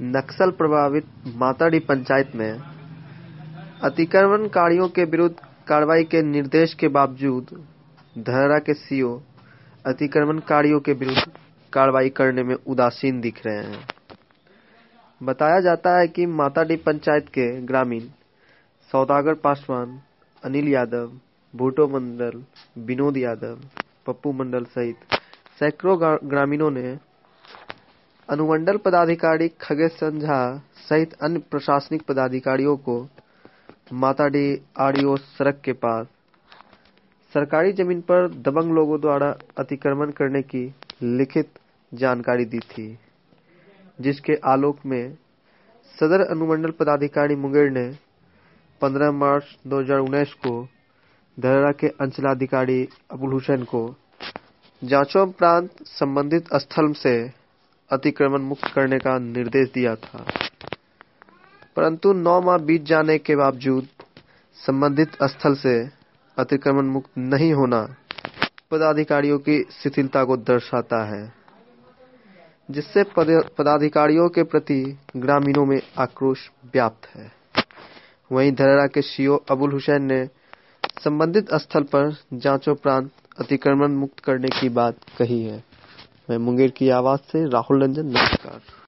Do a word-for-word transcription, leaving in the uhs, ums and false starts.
नक्सल प्रभावित माताडी पंचायत में अतिक्रमणकारियों के विरुद्ध कार्रवाई के निर्देश के बावजूद धरहरा के सीओ अतिक्रमणकारियों के विरुद्ध कार्रवाई करने में उदासीन दिख रहे हैं। बताया जाता है कि माताडी पंचायत के ग्रामीण सौदागर पासवान, अनिल यादव, भूटो मंडल, विनोद यादव, पप्पू मंडल सहित सैकड़ों ग्रामीणों ने अनुमंडल पदाधिकारी खगेश झा सहित अन्य प्रशासनिक पदाधिकारियों को माताडी आरडीओ सड़क के पास सरकारी जमीन पर दबंग लोगों द्वारा अतिक्रमण करने की लिखित जानकारी दी थी, जिसके आलोक में सदर अनुमंडल पदाधिकारी मुंगेर ने पंद्रह मार्च दो हज़ार उन्नीस को धरहरा के अंचलाधिकारी अबुल हुसैन को जांचोपरांत संबंधित स्थल से अतिक्रमण मुक्त करने का निर्देश दिया था, परंतु नौ माह बीत जाने के बावजूद संबंधित स्थल से अतिक्रमण मुक्त नहीं होना पदाधिकारियों की शिथिलता को दर्शाता है, जिससे पदाधिकारियों के प्रति ग्रामीणों में आक्रोश व्याप्त है। वहीं धरहरा के सीओ अबुल हुसैन ने संबंधित स्थल पर जांचोपरांत अतिक्रमण मुक्त करने की बात कही है। मैं मुंगेर की आवाज से राहुल रंजन, नमस्कार।